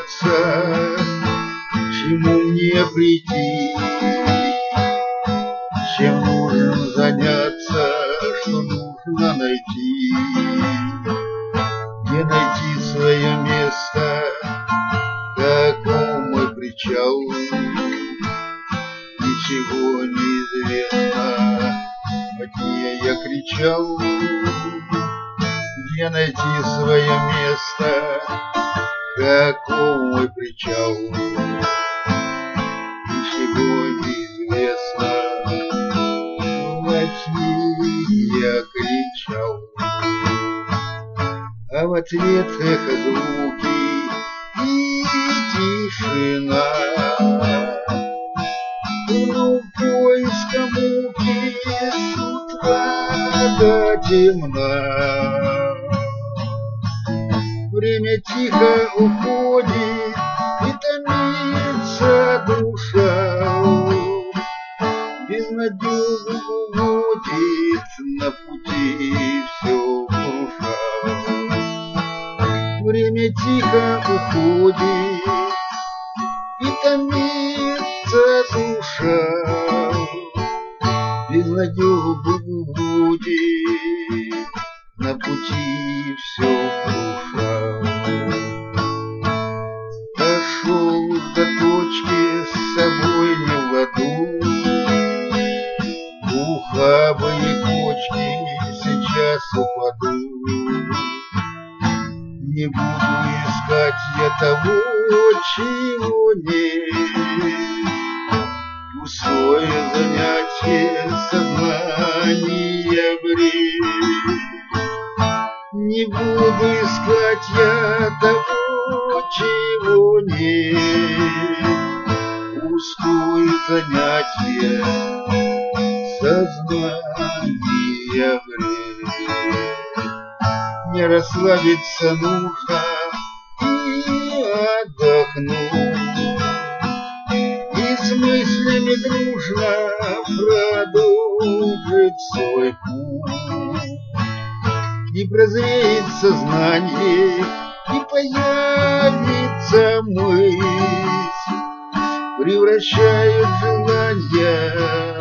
заняться, чему мне прийти, чем нужно заняться, что нужно найти, где найти свое место, каков мой причал, ничего не известно, во тьме я кричал, где найти свое место, каков мой причал, ничего не известно, во тьме я кричал, а в ответ эхо звуки и тишина. Ну, поиска муки с утра до темна. Время тихо уходит, и томится душа, безнадежно водит на пути все круша. Время тихо уходит, и томится душа, безнадежно водит на пути все круша. Дошел до точки, с собой не в ладу, ухабые кочки сейчас упаду. Не буду искать я того, чего нет, пустое занятие сознания бред. Не буду искать я того, чего нет, пустое занятие сознания бред. Не расслабиться нужно и отдохнуть, и с мыслями дружно продолжить свой путь. И прозреет сознание, и появится мысль, превращает желания